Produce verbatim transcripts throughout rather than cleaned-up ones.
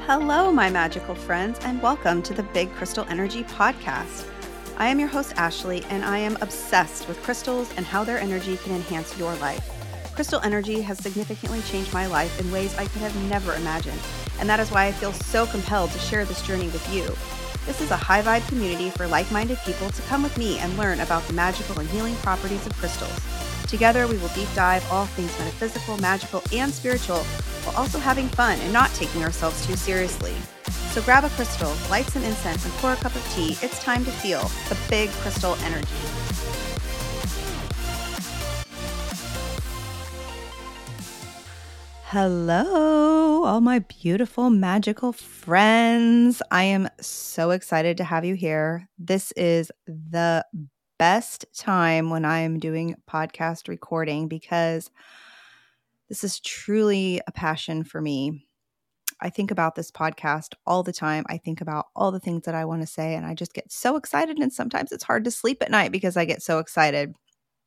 Hello, my magical friends, and welcome to the Big Crystal Energy Podcast. I am your host, Ashley, and I am obsessed with crystals and how their energy can enhance your life. Crystal energy has significantly changed my life in ways I could have never imagined, and that is why I feel so compelled to share this journey with you. This is a high-vibe community for like-minded people to come with me and learn about the magical and healing properties of crystals. Together, we will deep dive all things metaphysical, magical, and spiritual, while also having fun and not taking ourselves too seriously. So grab a crystal, light some incense, and pour a cup of tea. It's time to feel the big crystal energy. Hello, all my beautiful, magical friends. I am so excited to have you here. This is the best time when I'm doing podcast recording because this is truly a passion for me. I think about this podcast all the time. I think about all the things that I want to say, and I just get so excited, and sometimes it's hard to sleep at night because I get so excited.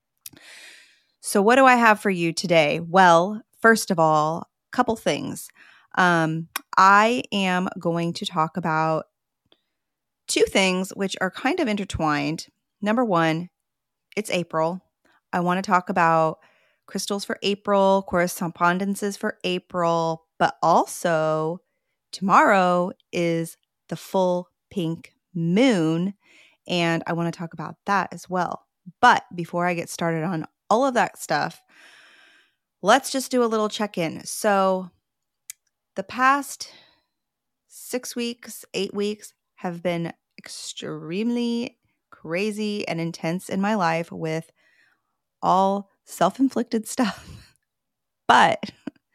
So what do I have for you today? Well, first of all, a couple things. Um, I am going to talk about two things which are kind of intertwined. Number one, it's April. I want to talk about crystals for April, correspondences for April, but also tomorrow is the full pink moon, and I want to talk about that as well. But before I get started on all of that stuff, let's just do a little check-in. So the past six weeks, eight weeks have been extremely crazy and intense in my life with all self-inflicted stuff. But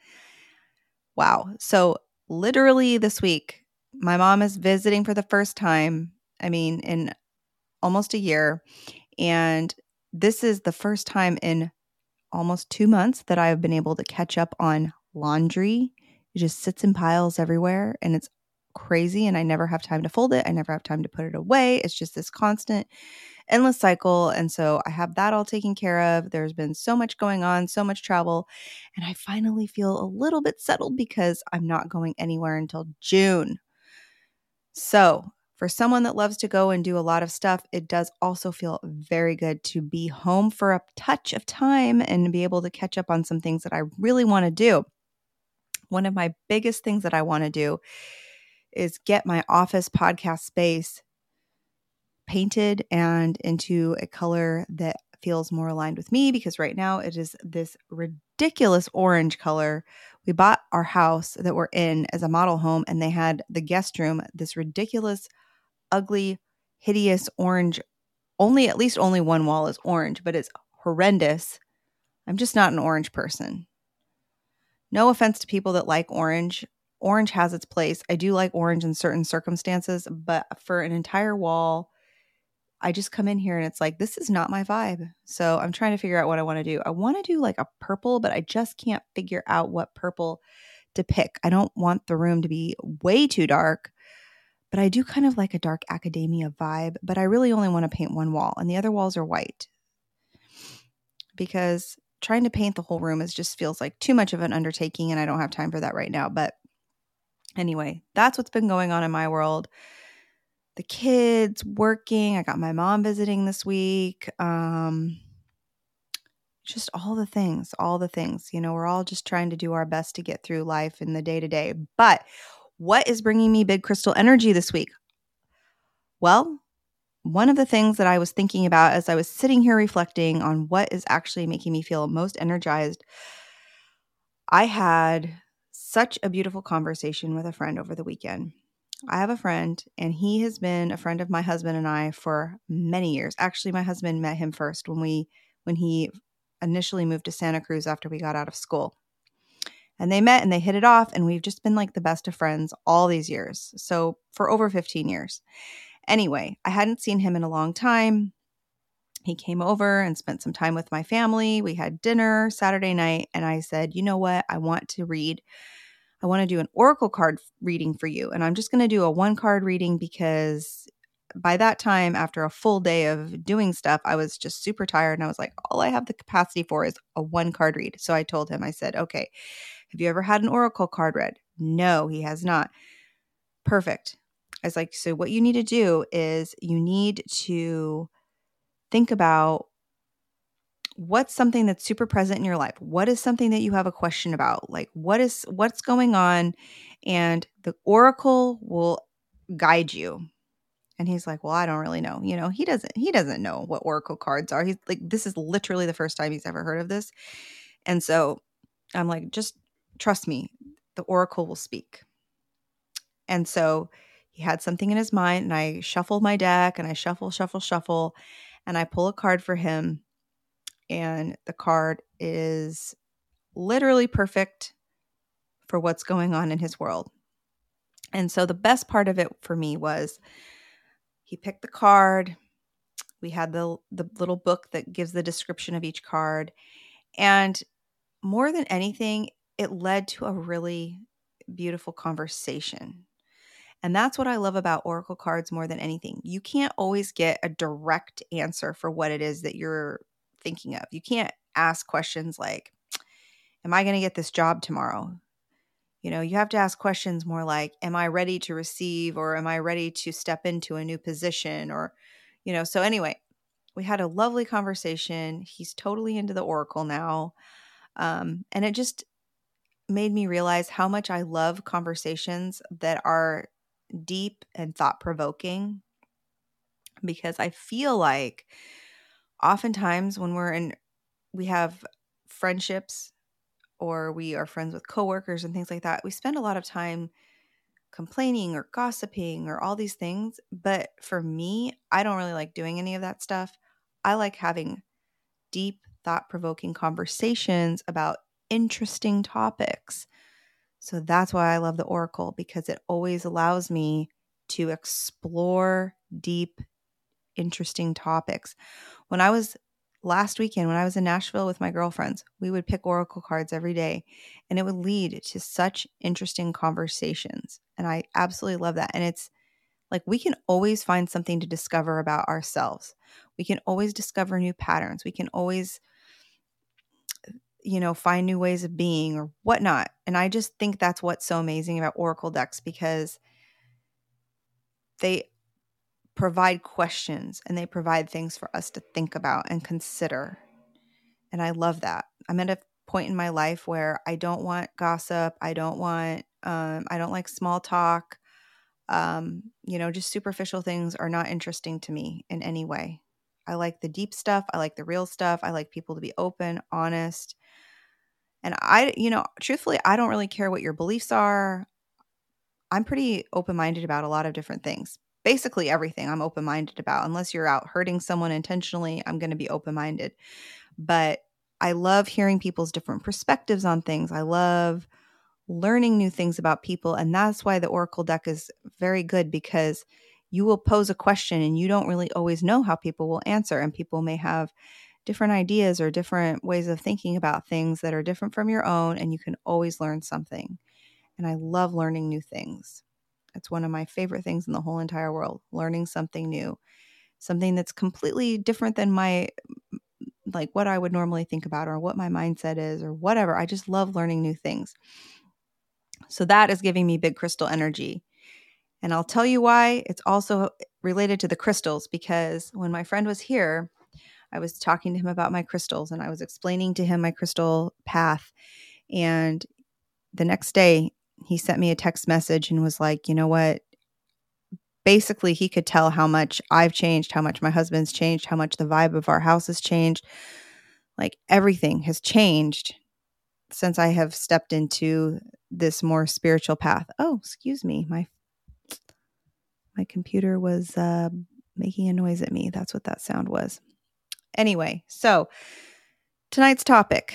wow. So literally this week, my mom is visiting for the first time, I mean, in almost a year. And this is the first time in almost two months that I've been able to catch up on laundry. It just sits in piles everywhere and it's crazy. And I never have time to fold it. I never have time to put it away. It's just this constant endless cycle. And so I have that all taken care of. There's been so much going on, so much travel, and I finally feel a little bit settled because I'm not going anywhere until June. So for someone that loves to go and do a lot of stuff, it does also feel very good to be home for a touch of time and be able to catch up on some things that I really want to do. One of my biggest things that I want to do is get my office podcast space painted and into a color that feels more aligned with me, because right now it is this ridiculous orange color. We bought our house that we're in as a model home, and they had the guest room, this ridiculous, ugly, hideous orange. Only, at least only one wall is orange, but it's horrendous. I'm just not an orange person. No offense to people that like orange. Orange has its place. I do like orange in certain circumstances, but for an entire wall, I just come in here and it's like, this is not my vibe. So I'm trying to figure out what I want to do. I want to do like a purple, but I just can't figure out what purple to pick. I don't want the room to be way too dark, but I do kind of like a dark academia vibe, but I really only want to paint one wall and the other walls are white, because trying to paint the whole room is just feels like too much of an undertaking and I don't have time for that right now. But anyway, that's what's been going on in my world. The kids working. I got my mom visiting this week. Um, just all the things, all the things. You know, we're all just trying to do our best to get through life in the day to day. But what is bringing me big crystal energy this week? Well, one of the things that I was thinking about as I was sitting here reflecting on what is actually making me feel most energized, I had such a beautiful conversation with a friend over the weekend. I have a friend, and he has been a friend of my husband and I for many years. Actually, my husband met him first when we when he initially moved to Santa Cruz after we got out of school. And they met and they hit it off, and we've just been like the best of friends all these years. So for over fifteen years. Anyway, I hadn't seen him in a long time. He came over and spent some time with my family. We had dinner Saturday night, and I said, you know what? I want to read I want to do an oracle card reading for you. And I'm just going to do a one card reading because by that time, after a full day of doing stuff, I was just super tired. And I was like, all I have the capacity for is a one card read. So I told him, I said, okay, have you ever had an oracle card read? No, he has not. perfect. I was like, so what you need to do is you need to think about what's something that's super present in your life. What is something that you have a question about? Like what is what's going on? And the oracle will guide you. And he's like, well, I don't really know. You know, he doesn't he doesn't know what oracle cards are. He's like, this is literally the first time he's ever heard of this. And so I'm like, just trust me, the oracle will speak. And so he had something in his mind, and I shuffled my deck, and I shuffle, shuffle, shuffle, and I pull a card for him. And the card is literally perfect for what's going on in his world. And so the best part of it for me was he picked the card. We had the the little book that gives the description of each card. And more than anything, it led to a really beautiful conversation. And that's what I love about oracle cards more than anything. You can't always get a direct answer for what it is that you're thinking of. You can't ask questions like, am I going to get this job tomorrow? You know, you have to ask questions more like, am I ready to receive, or am I ready to step into a new position? Or, you know, so anyway, we had a lovely conversation. He's totally into the oracle now. Um, and it just made me realize how much I love conversations that are deep and thought-provoking, because I feel like oftentimes when we're in, we have friendships or we are friends with coworkers and things like that, we spend a lot of time complaining or gossiping or all these things. But for me, I don't really like doing any of that stuff. I like having deep, thought-provoking conversations about interesting topics. So that's why I love the oracle, because it always allows me to explore deep, interesting topics. When I was last weekend, when I was in Nashville with my girlfriends, we would pick oracle cards every day, and it would lead to such interesting conversations. And I absolutely love that. And it's like we can always find something to discover about ourselves. We can always discover new patterns. We can always, you know, find new ways of being or whatnot. And I just think that's what's so amazing about oracle decks, because they provide questions and they provide things for us to think about and consider. And I love that. I'm at a point in my life where I don't want gossip. I don't want, um, I don't like small talk. Um, you know, just superficial things are not interesting to me in any way. I like the deep stuff. I like the real stuff. I like people to be open, honest. And I, you know, truthfully, I don't really care what your beliefs are. I'm pretty open-minded about a lot of different things. Basically everything I'm open-minded about. Unless you're out hurting someone intentionally, I'm going to be open-minded. But I love hearing people's different perspectives on things. I love learning new things about people. And that's why the oracle deck is very good, because you will pose a question and you don't really always know how people will answer. And people may have different ideas or different ways of thinking about things that are different from your own. And you can always learn something. And I love learning new things. It's one of my favorite things in the whole entire world, learning something new, something that's completely different than my, like what I would normally think about or what my mindset is or whatever. I just love learning new things. So that is giving me big crystal energy. And I'll tell you why. It's also related to the crystals, because when my friend was here, I was talking to him about my crystals and I was explaining to him my crystal path. And the next day he sent me a text message and was like, you know what? Basically, he could tell how much I've changed, how much my husband's changed, how much the vibe of our house has changed. Like everything has changed since I have stepped into this more spiritual path. Oh, excuse me. My my computer was uh, making a noise at me. That's what that sound was. Anyway, so tonight's topic.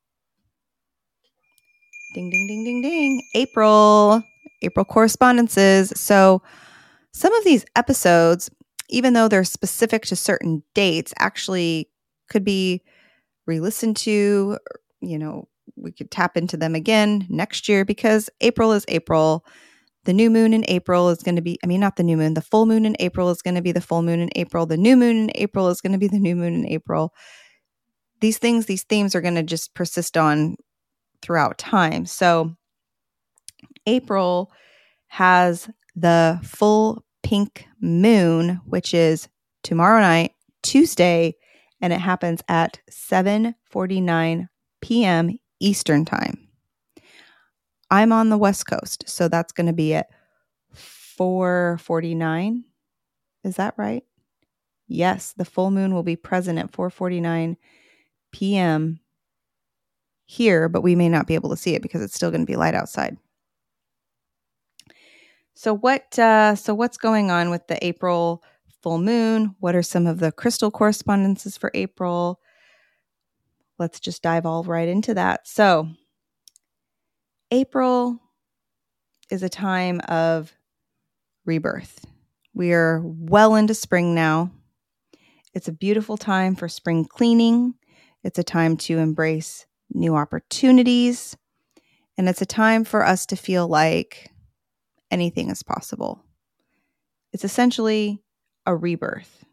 Ding, ding, ding, ding, ding. April. April correspondences. So some of these episodes, even though they're specific to certain dates, actually could be re-listened to. You know, we could tap into them again next year, because April is April. The new moon in April is going to be, I mean, not the new moon, the full moon in April is going to be the full moon in April. The new moon in April is going to be the new moon in April. These things, these themes are going to just persist on throughout time. So April has the full pink moon, which is tomorrow night, Tuesday, and it happens at seven forty-nine p.m. Eastern Time. I'm on the West Coast, so that's going to be at four forty-nine. Is that right? Yes, the full moon will be present at four forty-nine p.m. here, but we may not be able to see it because it's still going to be light outside. So what? Uh, so what's going on with the April full moon? What are some of the crystal correspondences for April? Let's just dive all right into that. So April is a time of rebirth. We are well into spring now. It's a beautiful time for spring cleaning. It's a time to embrace new opportunities. And it's a time for us to feel like anything is possible. It's essentially a rebirth.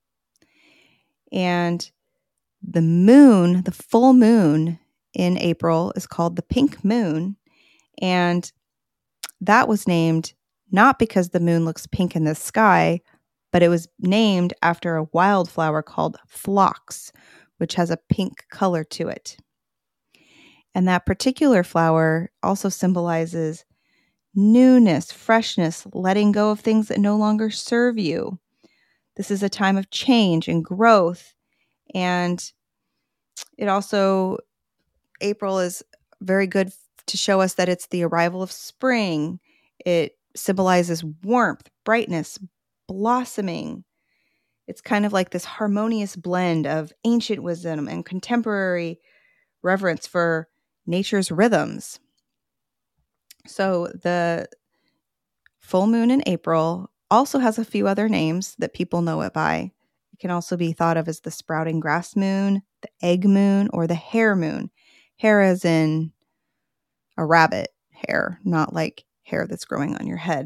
And the moon, the full moon in April is called the pink moon. And that was named not because the moon looks pink in the sky, but it was named after a wildflower called phlox, which has a pink color to it. And that particular flower also symbolizes newness, freshness, letting go of things that no longer serve you. This is a time of change and growth. And it also, April is very good to show us that it's the arrival of spring. It symbolizes warmth, brightness, blossoming. It's kind of like this harmonious blend of ancient wisdom and contemporary reverence for nature's rhythms. So the full moon in April also has a few other names that people know it by. It can also be thought of as the sprouting grass moon, the egg moon, or the hare moon. Hare as in a rabbit hair, not like hair that's growing on your head.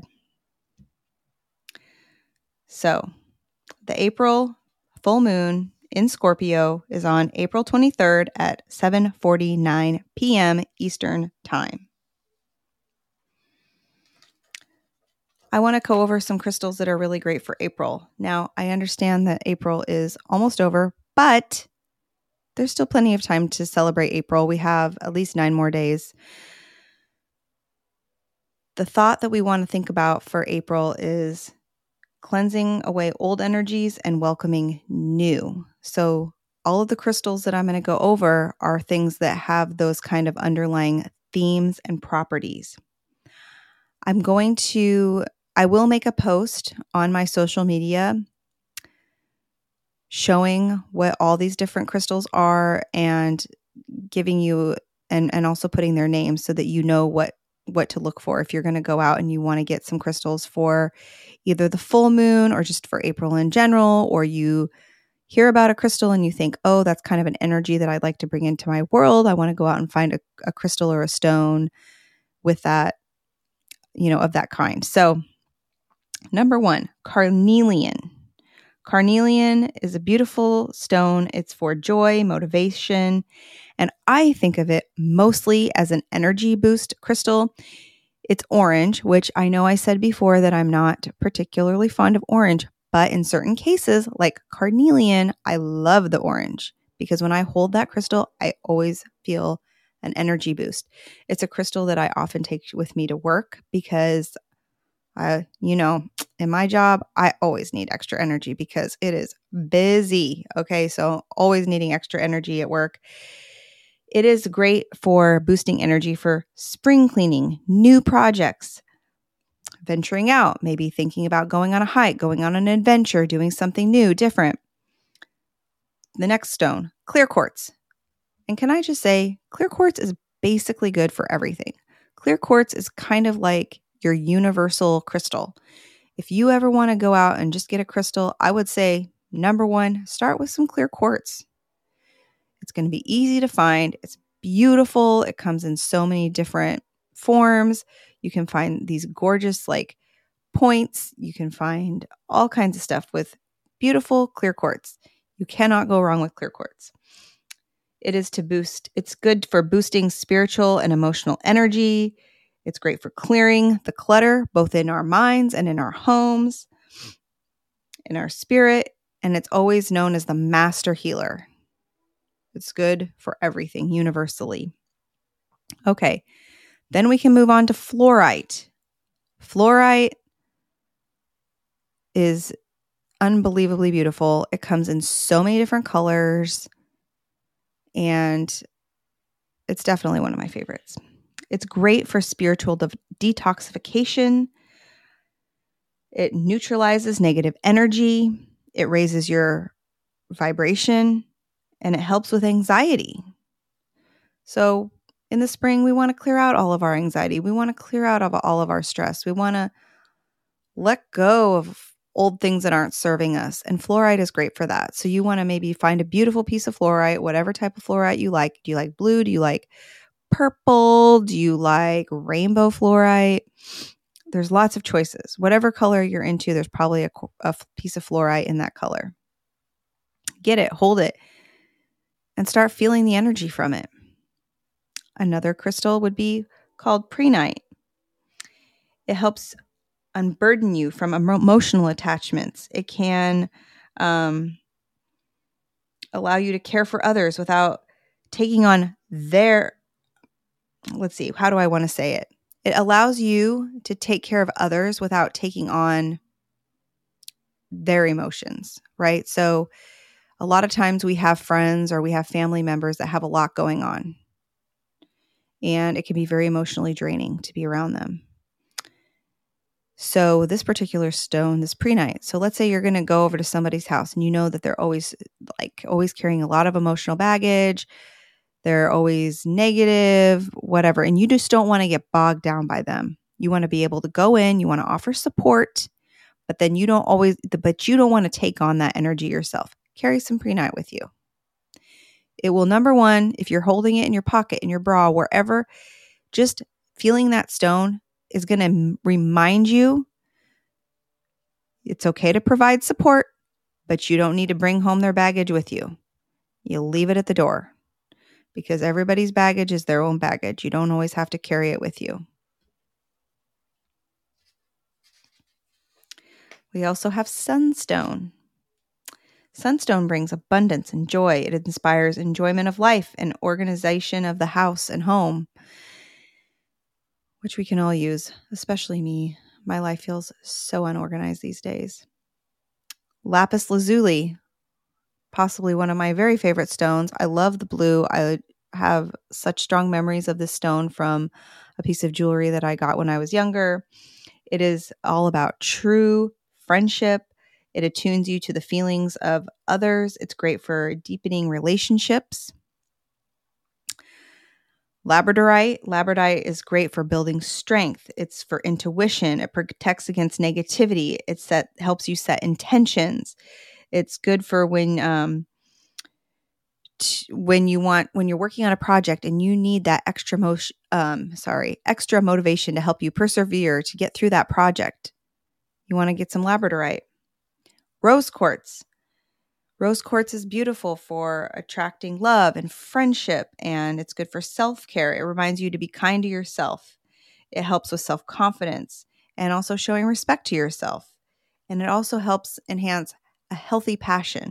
So the April full moon in Scorpio is on April twenty-third at seven forty-nine p.m. Eastern Time. I want to go over some crystals that are really great for April. Now, I understand that April is almost over, but there's still plenty of time to celebrate April. We have at least nine more days. The thought that we want to think about for April is cleansing away old energies and welcoming new. So all of the crystals that I'm going to go over are things that have those kind of underlying themes and properties. I'm going to, I will make a post on my social media showing what all these different crystals are and giving you, and, and also putting their names so that you know what what to look for if you're going to go out and you want to get some crystals for either the full moon or just for April in general, or you hear about a crystal and you think, oh, that's kind of an energy that I'd like to bring into my world. I want to go out and find a, a crystal or a stone with that, you know, of that kind. So number one, carnelian. Carnelian is a beautiful stone. It's for joy, motivation, and I think of it mostly as an energy boost crystal. It's orange, which I know I said before that I'm not particularly fond of orange, but in certain cases, like carnelian, I love the orange because when I hold that crystal, I always feel an energy boost. It's a crystal that I often take with me to work because Uh, you know, in my job, I always need extra energy because it is busy. Okay, so always needing extra energy at work. It is great for boosting energy for spring cleaning, new projects, venturing out, maybe thinking about going on a hike, going on an adventure, doing something new, different. The next stone, clear quartz. And can I just say, clear quartz is basically good for everything. Clear quartz is kind of like your universal crystal. If you ever want to go out and just get a crystal, I would say, number one, start with some clear quartz. It's going to be easy to find. It's beautiful. It comes in so many different forms. You can find these gorgeous like points. You can find all kinds of stuff with beautiful clear quartz. You cannot go wrong with clear quartz. It is to boost, it's good for boosting spiritual and emotional energy. It's great for clearing the clutter, both in our minds and in our homes, in our spirit. And it's always known as the master healer. It's good for everything universally. Okay, then we can move on to fluorite. Fluorite is unbelievably beautiful. It comes in so many different colors, and it's definitely one of my favorites. It's great for spiritual de- detoxification. It neutralizes negative energy. It raises your vibration, and it helps with anxiety. So in the spring, we want to clear out all of our anxiety. We want to clear out of all of our stress. We want to let go of old things that aren't serving us. And fluorite is great for that. So you want to maybe find a beautiful piece of fluorite, whatever type of fluorite you like. Do you like blue? Do you like purple? Do you like rainbow fluorite? There's lots of choices. Whatever color you're into, there's probably a, a piece of fluorite in that color. Get it, hold it, and start feeling the energy from it. Another crystal would be called prehnite. It helps unburden you from emotional attachments. It can um, allow you to care for others without taking on their, let's see, how do I want to say it? It allows you to take care of others without taking on their emotions, right? So a lot of times we have friends or we have family members that have a lot going on, and it can be very emotionally draining to be around them. So this particular stone, this prehnite, so let's say you're going to go over to somebody's house and you know that they're always like always carrying a lot of emotional baggage. They're always negative, whatever. And you just don't want to get bogged down by them. You want to be able to go in, you want to offer support, but then you don't always, but you don't want to take on that energy yourself. Carry some prehnite with you. It will, number one, if you're holding it in your pocket, in your bra, wherever, just feeling that stone is going to remind you it's okay to provide support, but you don't need to bring home their baggage with you. You leave it at the door because everybody's baggage is their own baggage. You don't always have to carry it with you. We also have sunstone. Sunstone brings abundance and joy. It inspires enjoyment of life and organization of the house and home, which we can all use, especially me. My life feels so unorganized these days. Lapis lazuli, possibly one of my very favorite stones. I love the blue. I have such strong memories of this stone from a piece of jewelry that I got when I was younger. It is all about true friendship. It attunes you to the feelings of others. It's great for deepening relationships. Labradorite. Labradorite is great for building strength. It's for intuition. It protects against negativity. It set, helps you set intentions. It's good for when um, t- when you want when you're working on a project and you need that extra motion. Um, sorry, extra motivation to help you persevere to get through that project. You want to get some labradorite. Rose quartz. Rose quartz is beautiful for attracting love and friendship, and it's good for self-care. It reminds you to be kind to yourself. It helps with self-confidence and also showing respect to yourself. And it also helps enhance a healthy passion.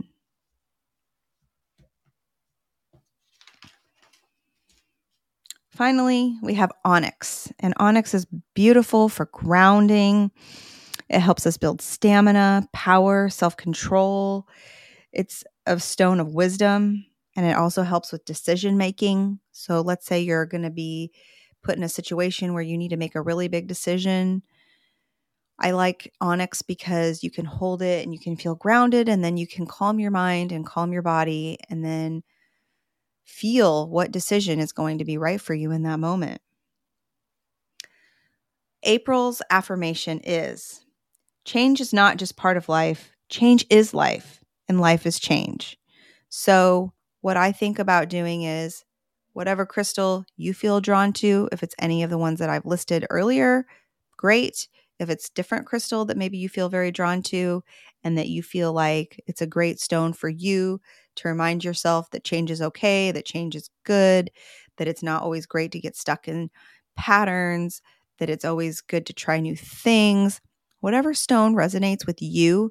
Finally, we have onyx, and onyx is beautiful for grounding. It helps us build stamina, power, self-control. It's a stone of wisdom, and it also helps with decision making. So let's say you're going to be put in a situation where you need to make a really big decision. I like onyx because you can hold it and you can feel grounded, and then you can calm your mind and calm your body and then feel what decision is going to be right for you in that moment. April's affirmation is, change is not just part of life. Change is life, and life is change. So what I think about doing is whatever crystal you feel drawn to, if it's any of the ones that I've listed earlier, great. If it's different crystal that maybe you feel very drawn to and that you feel like it's a great stone for you to remind yourself that change is okay, that change is good, that it's not always great to get stuck in patterns, that it's always good to try new things. Whatever stone resonates with you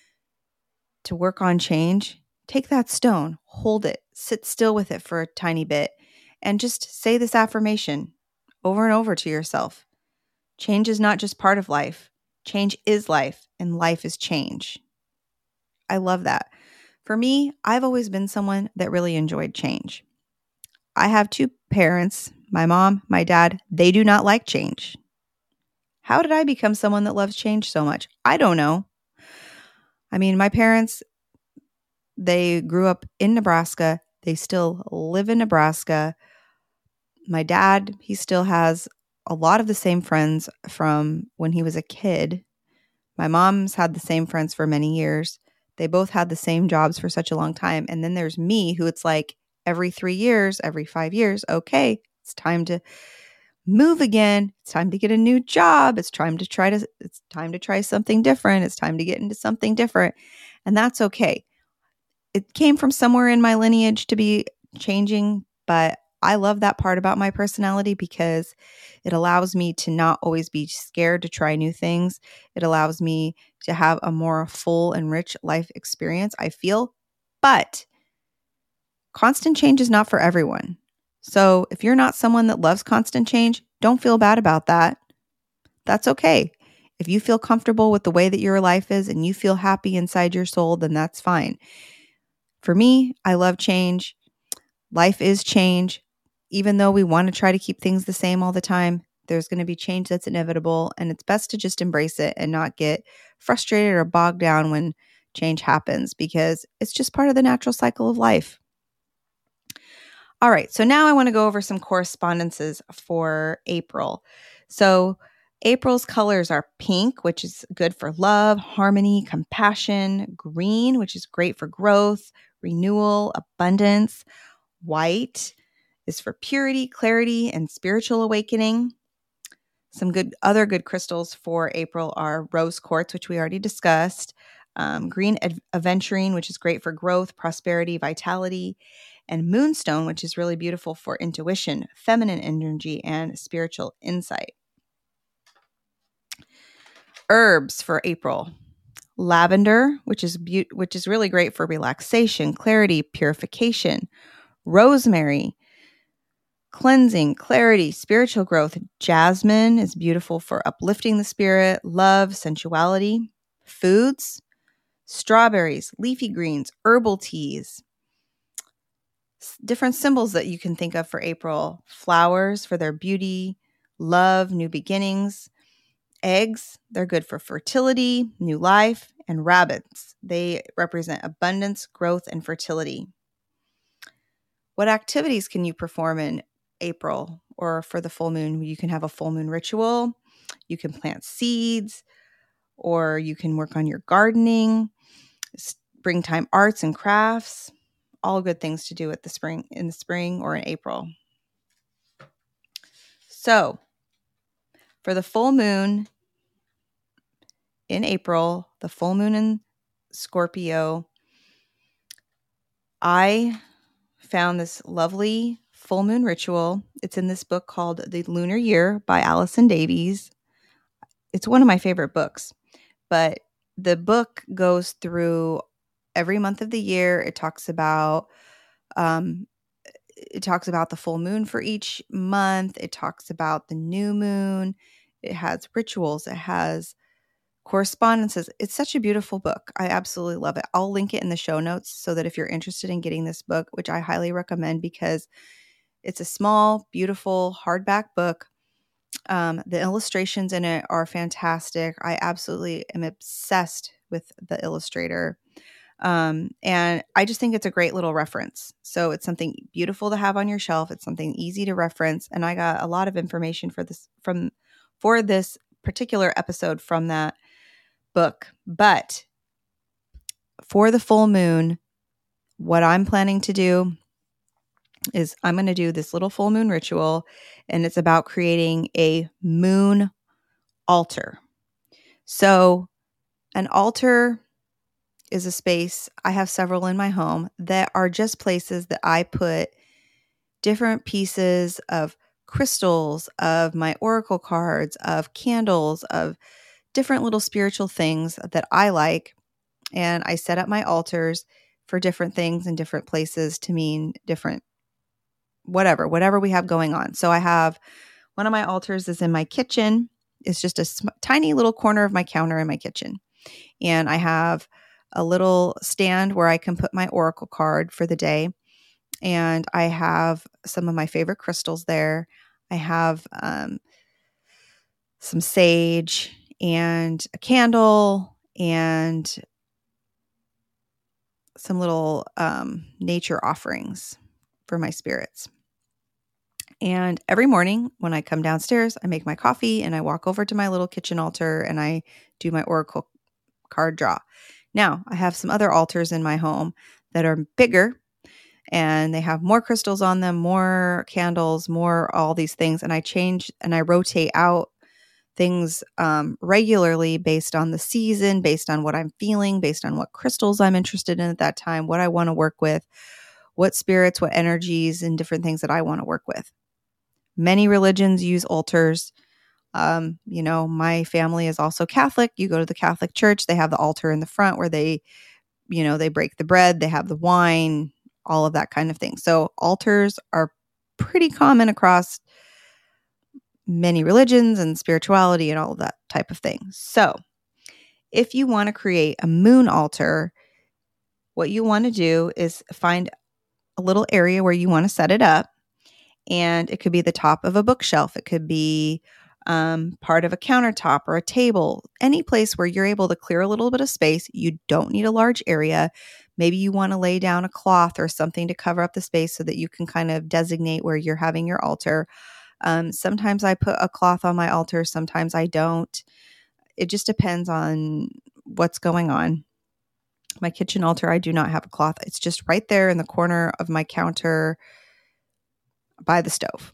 to work on change, take that stone, hold it, sit still with it for a tiny bit, and just say this affirmation over and over to yourself. Change is not just part of life. Change is life, and life is change. I love that. For me, I've always been someone that really enjoyed change. I have two parents, my mom, my dad. They do not like change. How did I become someone that loves change so much? I don't know. I mean, my parents, they grew up in Nebraska. They still live in Nebraska. My dad, he still has a lot of the same friends from when he was a kid. My mom's had the same friends for many years. They both had the same jobs for such a long time. And then there's me, who it's like every three years, every five years, okay, it's time to move again. It's time to get a new job. It's time to try to, it's time to try something different. It's time to get into something different. And that's okay. It came from somewhere in my lineage to be changing, but I love that part about my personality because it allows me to not always be scared to try new things. It allows me to have a more full and rich life experience, I feel. But constant change is not for everyone. So if you're not someone that loves constant change, don't feel bad about that. That's okay. If you feel comfortable with the way that your life is and you feel happy inside your soul, then that's fine. For me, I love change. Life is change. Even though we want to try to keep things the same all the time, there's going to be change that's inevitable, and it's best to just embrace it and not get frustrated or bogged down when change happens because it's just part of the natural cycle of life. All right, so now I want to go over some correspondences for April. So April's colors are pink, which is good for love, harmony, compassion; green, which is great for growth, renewal, abundance; white is for purity, clarity, and spiritual awakening. Some good other good crystals for April are rose quartz, which we already discussed, um, green ad- aventurine, which is great for growth, prosperity, vitality, and moonstone, which is really beautiful for intuition, feminine energy, and spiritual insight. Herbs for April: lavender, which is be- which is really great for relaxation, clarity, purification; rosemary, cleansing, clarity, spiritual growth; jasmine is beautiful for uplifting the spirit, love, sensuality; foods: strawberries, leafy greens, herbal teas. S- different symbols that you can think of for April: flowers for their beauty, love, new beginnings; eggs, they're good for fertility, new life; and rabbits, they represent abundance, growth, and fertility. What activities can you perform in April or for the full moon? You can have a full moon ritual, you can plant seeds, or you can work on your gardening, springtime arts and crafts. All good things to do at the spring, in the spring or in April. So, for the full moon in April, the full moon in Scorpio, I found this lovely full moon ritual. It's in this book called The Lunar Year by Allison Davies. It's one of my favorite books, but the book goes through every month of the year. It talks about um, it talks about the full moon for each month. It talks about the new moon. It has rituals. It has correspondences. It's such a beautiful book. I absolutely love it. I'll link it in the show notes so that if you're interested in getting this book, which I highly recommend because it's a small, beautiful hardback book. Um, the illustrations in it are fantastic. I absolutely am obsessed with the illustrator. Um, and I just think it's a great little reference. So it's something beautiful to have on your shelf. It's something easy to reference. And I got a lot of information for this from for this particular episode from that book. But for the full moon, what I'm planning to do is I'm going to do this little full moon ritual, and it's about creating a moon altar. So an altar is a space, I have several in my home that are just places that I put different pieces of crystals, of my oracle cards, of candles, of different little spiritual things that I like. And I set up my altars for different things in different places to mean different, whatever, whatever we have going on. So I have one of my altars is in my kitchen. It's just a sm- tiny little corner of my counter in my kitchen. And I have a little stand where I can put my oracle card for the day. And I have some of my favorite crystals there. I have um, some sage and a candle and some little um, nature offerings for my spirits. And every morning when I come downstairs, I make my coffee and I walk over to my little kitchen altar and I do my oracle card draw. Now, I have some other altars in my home that are bigger and they have more crystals on them, more candles, more all these things. And I change and I rotate out things um, regularly based on the season, based on what I'm feeling, based on what crystals I'm interested in at that time, what I want to work with, what spirits, what energies, and different things that I want to work with. Many religions use altars. Um, you know, my family is also Catholic. You go to the Catholic church, they have the altar in the front where they, you know, they break the bread, they have the wine, all of that kind of thing. So altars are pretty common across many religions and spirituality and all of that type of thing. So if you want to create a moon altar, what you want to do is find a little area where you want to set it up. And it could be the top of a bookshelf. It could be um, part of a countertop or a table, any place where you're able to clear a little bit of space. You don't need a large area. Maybe you want to lay down a cloth or something to cover up the space so that you can kind of designate where you're having your altar. Um, sometimes I put a cloth on my altar. Sometimes I don't. It just depends on what's going on. My kitchen altar, I do not have a cloth. It's just right there in the corner of my counter by the stove.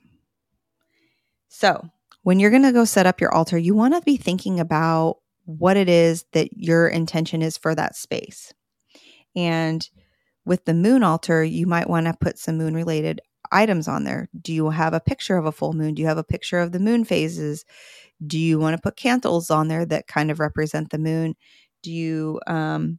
So when you're going to go set up your altar, you want to be thinking about what it is that your intention is for that space. And with the moon altar, you might want to put some moon related items on there. Do you have a picture of a full moon? Do you have a picture of the moon phases? Do you want to put candles on there that kind of represent the moon? Do you um,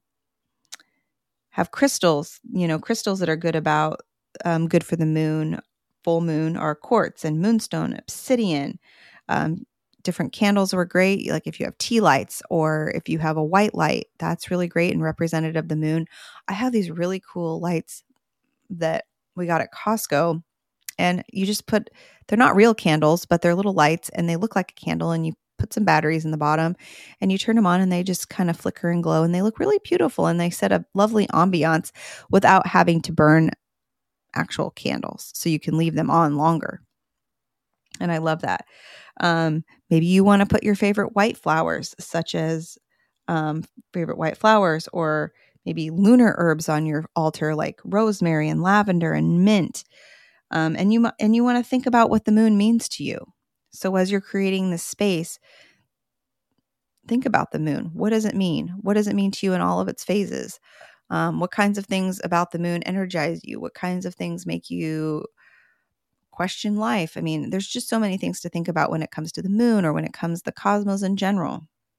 have crystals, you know, crystals that are good about, um, good for the moon, full moon, are quartz and moonstone, obsidian. Um, different candles were great. Like if you have tea lights or if you have a white light, that's really great and representative of the moon. I have these really cool lights that we got at Costco, and you just put, they're not real candles, but they're little lights and they look like a candle, and you put some batteries in the bottom and you turn them on and they just kind of flicker and glow and they look really beautiful and they set a lovely ambiance without having to burn actual candles. So you can leave them on longer. And I love that. Um, maybe you want to put your favorite white flowers, such as um, favorite white flowers, or maybe lunar herbs on your altar, like rosemary and lavender and mint. Um, and you and you want to think about what the moon means to you. So as you're creating this space, think about the moon. What does it mean? What does it mean to you in all of its phases? Um, what kinds of things about the moon energize you? What kinds of things make you question life? I mean, there's just so many things to think about when it comes to the moon or when it comes to the cosmos in general.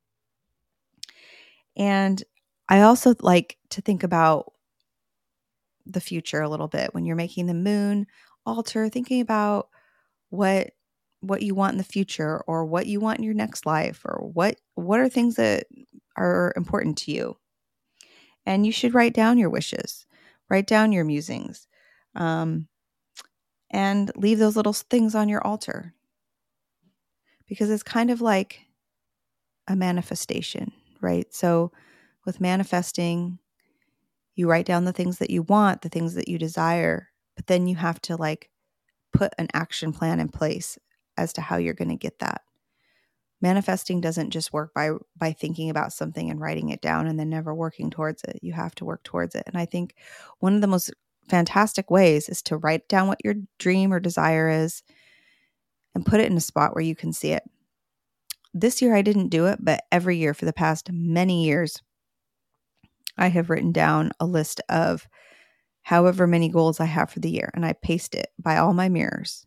And I also like to think about the future a little bit when you're making the moon altar, thinking about what what you want in the future or what you want in your next life, or what what are things that are important to you. And you should write down your wishes, write down your musings, um, and leave those little things on your altar, because it's kind of like a manifestation, right? So with manifesting, you write down the things that you want, the things that you desire, but then you have to like put an action plan in place as to how you're going to get that. Manifesting doesn't just work by by thinking about something and writing it down and then never working towards it. You have to work towards it. And I think one of the most fantastic ways is to write down what your dream or desire is and put it in a spot where you can see it. This year I didn't do it, but every year for the past many years, I have written down a list of however many goals I have for the year, and I paste it by all my mirrors.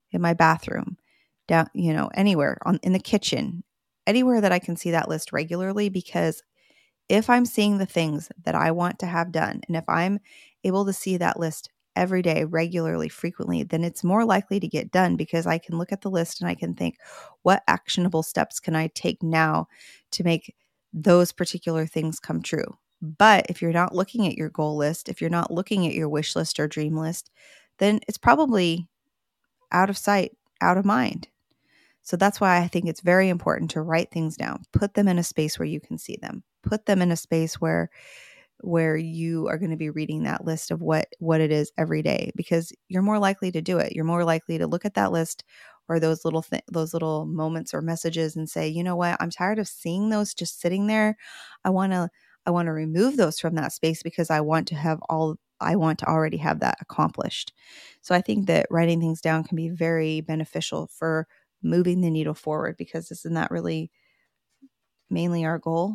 in my bathroom, down, you know, anywhere on in the kitchen, anywhere that I can see that list regularly, because if I'm seeing the things that I want to have done, and if I'm able to see that list every day, regularly, frequently, then it's more likely to get done, because I can look at the list and I can think, what actionable steps can I take now to make those particular things come true? But if you're not looking at your goal list, if you're not looking at your wish list or dream list, then it's probably out of sight, out of mind. So that's why I think it's very important to write things down, put them in a space where you can see them, put them in a space where where you are going to be reading that list of what what it is every day, because you're more likely to do it. You're more likely to look at that list or those little th- those little moments or messages and say, you know what, I'm tired of seeing those just sitting there. I want to I want to remove those from that space, because I want to have all I want to already have that accomplished. So I think that writing things down can be very beneficial for moving the needle forward, because isn't that really mainly our goal?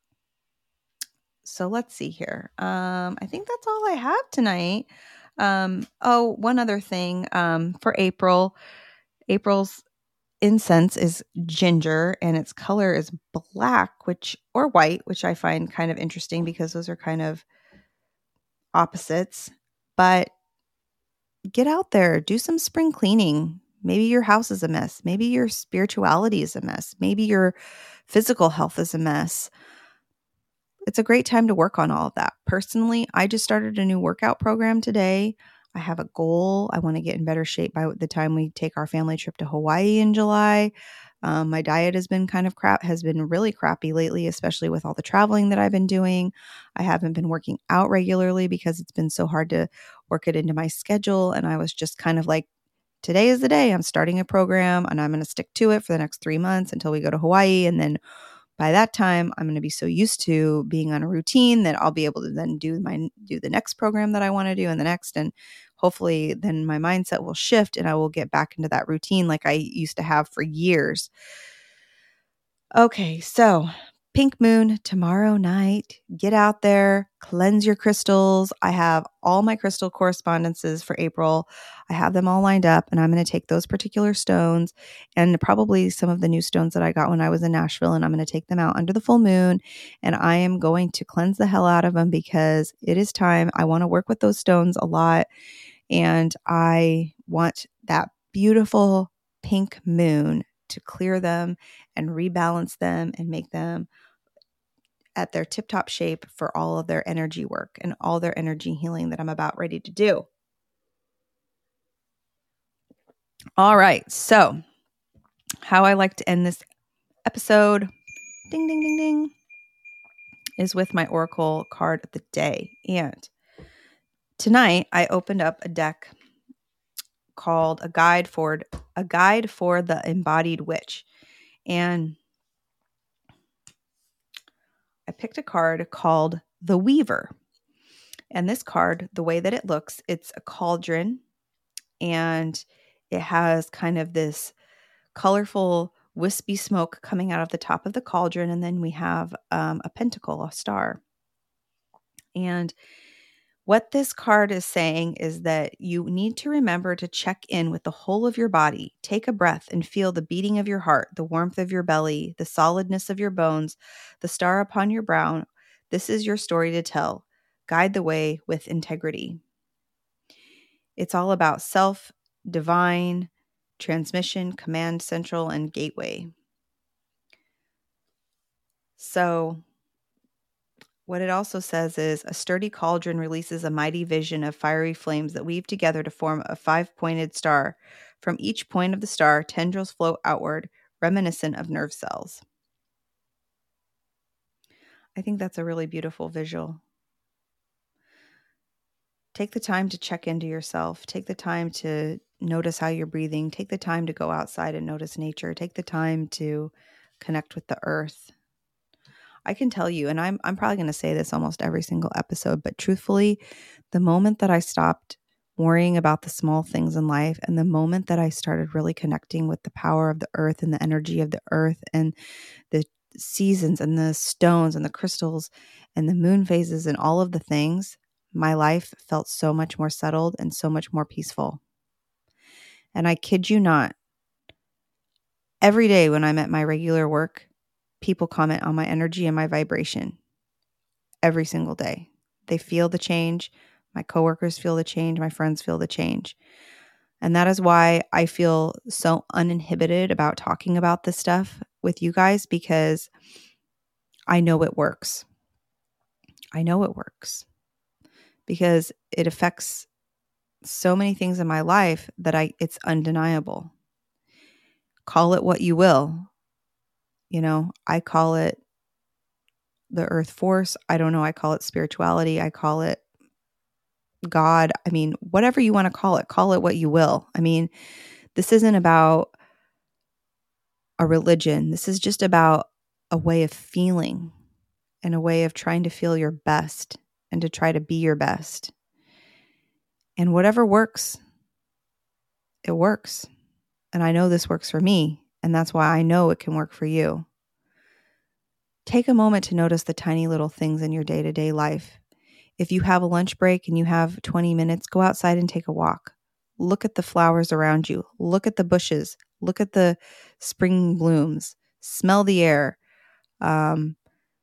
So let's see here. Um, I think that's all I have tonight. Um, oh, one other thing, um, for April, April's incense is ginger and its color is black, which, or white, which I find kind of interesting, because those are kind of opposites. But get out there, do some spring cleaning. Maybe your house is a mess. Maybe your spirituality is a mess. Maybe your physical health is a mess. It's a great time to work on all of that. Personally, I just started a new workout program today. I have a goal. I want to get in better shape by the time we take our family trip to Hawaii in July. Um, my diet has been kind of crap, has been really crappy lately, especially with all the traveling that I've been doing. I haven't been working out regularly because it's been so hard to work it into my schedule. And I was just kind of like, today is the day. I'm starting a program and I'm going to stick to it for the next three months until we go to Hawaii. And then by that time, I'm going to be so used to being on a routine that I'll be able to then do my do the next program that I want to do and the next. And hopefully then my mindset will shift and I will get back into that routine like I used to have for years. Okay, so pink moon tomorrow night. Get out there, cleanse your crystals. I have all my crystal correspondences for April. I have them all lined up, and I'm going to take those particular stones and probably some of the new stones that I got when I was in Nashville, and I'm going to take them out under the full moon, and I am going to cleanse the hell out of them, because it is time. I want to work with those stones a lot, and I want that beautiful pink moon to clear them and rebalance them and make them at their tip-top shape for all of their energy work and all their energy healing that I'm about ready to do. All right. So how I like to end this episode, ding, ding, ding, ding, is with my Oracle card of the day. And tonight I opened up a deck called a guide for a guide for the embodied witch. And I picked a card called the Weaver. And this card, the way that it looks, it's a cauldron, and it has kind of this colorful wispy smoke coming out of the top of the cauldron. And then we have um, a pentacle, a star. And what this card is saying is that you need to remember to check in with the whole of your body. Take a breath and feel the beating of your heart, the warmth of your belly, the solidness of your bones, the star upon your brow. This is your story to tell. Guide the way with integrity. It's all about self, divine, transmission, command central, and gateway. So what it also says is a sturdy cauldron releases a mighty vision of fiery flames that weave together to form a five-pointed star. From each point of the star, tendrils flow outward, reminiscent of nerve cells. I think that's a really beautiful visual. Take the time to check into yourself. Take the time to notice how you're breathing. Take the time to go outside and notice nature. Take the time to connect with the earth. I can tell you, and I'm I'm probably going to say this almost every single episode, but truthfully, the moment that I stopped worrying about the small things in life, and the moment that I started really connecting with the power of the earth and the energy of the earth and the seasons and the stones and the crystals and the moon phases and all of the things, my life felt so much more settled and so much more peaceful. And I kid you not, every day when I'm at my regular work, people comment on my energy and my vibration every single day. They feel the change. My coworkers feel the change. My friends feel the change. And that is why I feel so uninhibited about talking about this stuff with you guys, because I know it works. I know it works because it affects so many things in my life that I it's undeniable. Call it what you will. You know, I call it the earth force. I don't know. I call it spirituality. I call it God. I mean, whatever you want to call it, call it what you will. I mean, this isn't about a religion. This is just about a way of feeling and a way of trying to feel your best and to try to be your best. And whatever works, it works. And I know this works for me. And that's why I know it can work for you. Take a moment to notice the tiny little things in your day-to-day life. If you have a lunch break and you have twenty minutes, go outside and take a walk. Look at the flowers around you. Look at the bushes. Look at the spring blooms. Smell the air. Um,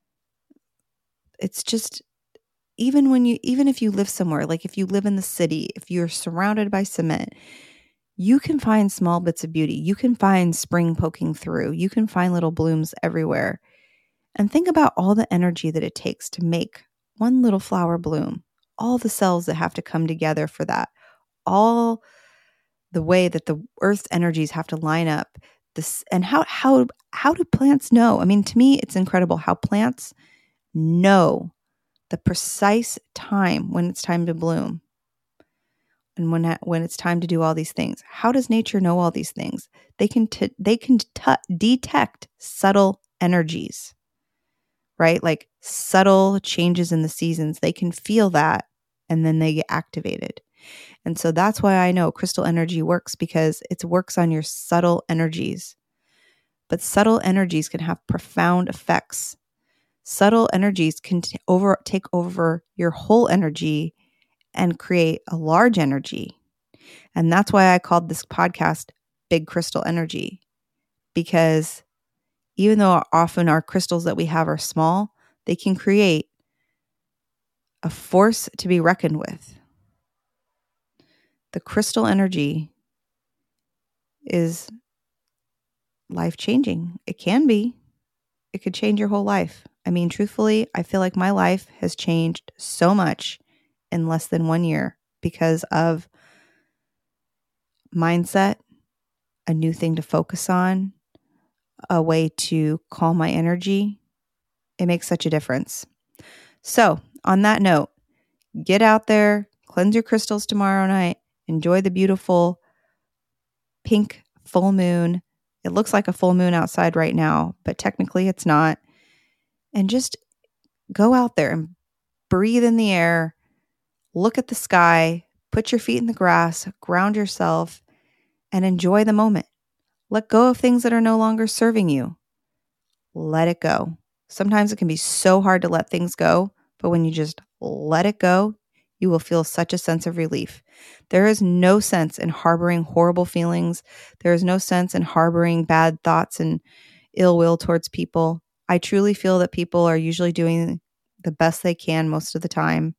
it's just, even when you, even if you live somewhere, like if you live in the city, if you're surrounded by cement, you can find small bits of beauty. You can find spring poking through. You can find little blooms everywhere. And think about all the energy that it takes to make one little flower bloom, all the cells that have to come together for that, all the way that the earth's energies have to line up. This, and how how how do plants know? I mean, to me, it's incredible how plants know the precise time when it's time to bloom and when when it's time to do all these things. How does nature know all these things? They can t- they can t- detect subtle energies. Right? Like subtle changes in the seasons. They can feel that and then they get activated. And so that's why I know crystal energy works, because it works on your subtle energies. But subtle energies can have profound effects. Subtle energies can t- over take over your whole energy and create a large energy. And that's why I called this podcast Big Crystal Energy, because even though often our crystals that we have are small, they can create a force to be reckoned with. The crystal energy is life-changing. It can be. It could change your whole life. I mean, truthfully, I feel like my life has changed so much in less than one year because of mindset, a new thing to focus on, a way to calm my energy. It makes such a difference. So, on that note, get out there, cleanse your crystals tomorrow night, enjoy the beautiful pink full moon. It looks like a full moon outside right now, but technically it's not. And just go out there and breathe in the air, look at the sky, put your feet in the grass, ground yourself, and enjoy the moment. Let go of things that are no longer serving you. Let it go. Sometimes it can be so hard to let things go, but when you just let it go, you will feel such a sense of relief. There is no sense in harboring horrible feelings. There is no sense in harboring bad thoughts and ill will towards people. I truly feel that people are usually doing the best they can most of the time.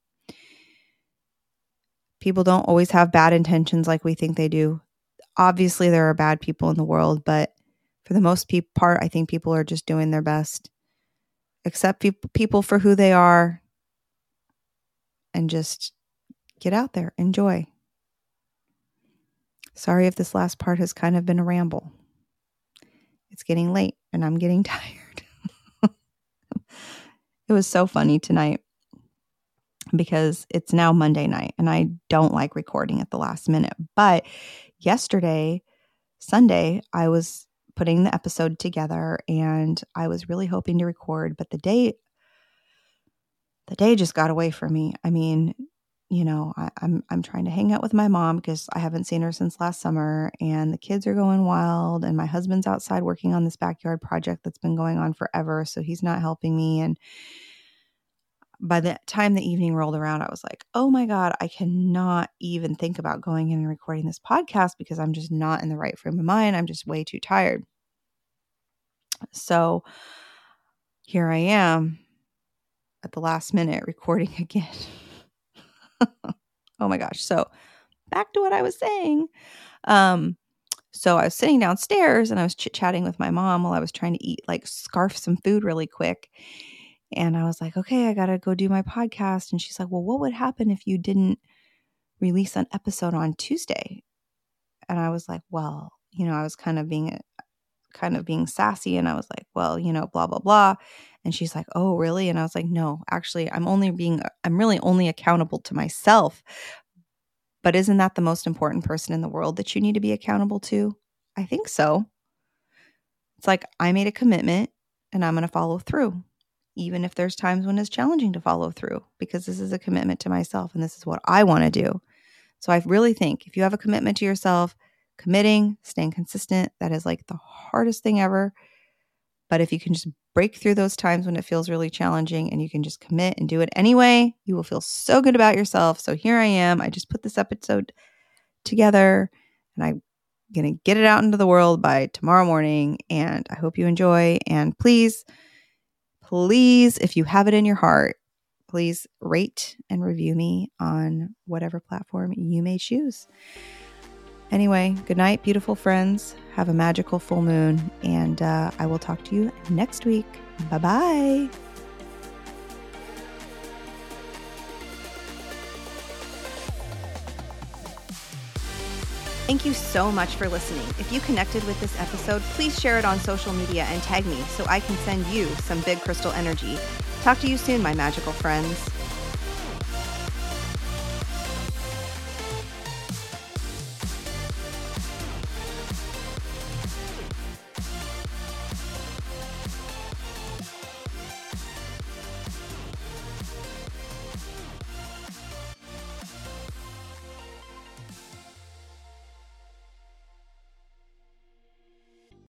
People don't always have bad intentions like we think they do. Obviously, there are bad people in the world, but for the most pe- part, I think people are just doing their best. Accept pe- people for who they are and just get out there. Enjoy. Sorry if this last part has kind of been a ramble. It's getting late and I'm getting tired. It was so funny tonight because it's now Monday night and I don't like recording at the last minute. But yesterday, Sunday, I was putting the episode together and I was really hoping to record, but the day, the day just got away from me. I mean, you know, I, I'm I'm trying to hang out with my mom because I haven't seen her since last summer, and the kids are going wild, and my husband's outside working on this backyard project that's been going on forever, so he's not helping me, and by the time the evening rolled around, I was like, oh my God, I cannot even think about going in and recording this podcast because I'm just not in the right frame of mind. I'm just way too tired. So here I am at the last minute recording again. Oh my gosh. So back to what I was saying. Um, so I was sitting downstairs and I was chit-chatting with my mom while I was trying to eat, like scarf some food really quick. And I was like, okay, I got to go do my podcast. And she's like, well, what would happen if you didn't release an episode on Tuesday? And I was like, well, you know, I was kind of being kind of being sassy. And I was like, well, you know, blah, blah, blah. And she's like, oh, really? And I was like, no, actually, I'm only being, I'm really only accountable to myself. But isn't that the most important person in the world that you need to be accountable to? I think so. It's like I made a commitment and I'm going to follow through, even if there's times when it's challenging to follow through, because this is a commitment to myself and this is what I want to do. So I really think if you have a commitment to yourself, committing, staying consistent, that is like the hardest thing ever. But if you can just break through those times when it feels really challenging and you can just commit and do it anyway, you will feel so good about yourself. So here I am. I just put this episode together and I'm going to get it out into the world by tomorrow morning. And I hope you enjoy. And please, please, if you have it in your heart, please rate and review me on whatever platform you may choose. Anyway, good night, beautiful friends. Have a magical full moon, and uh, I will talk to you next week. Bye-bye. Thank you so much for listening. If you connected with this episode, please share it on social media and tag me so I can send you some big crystal energy. Talk to you soon, my magical friends.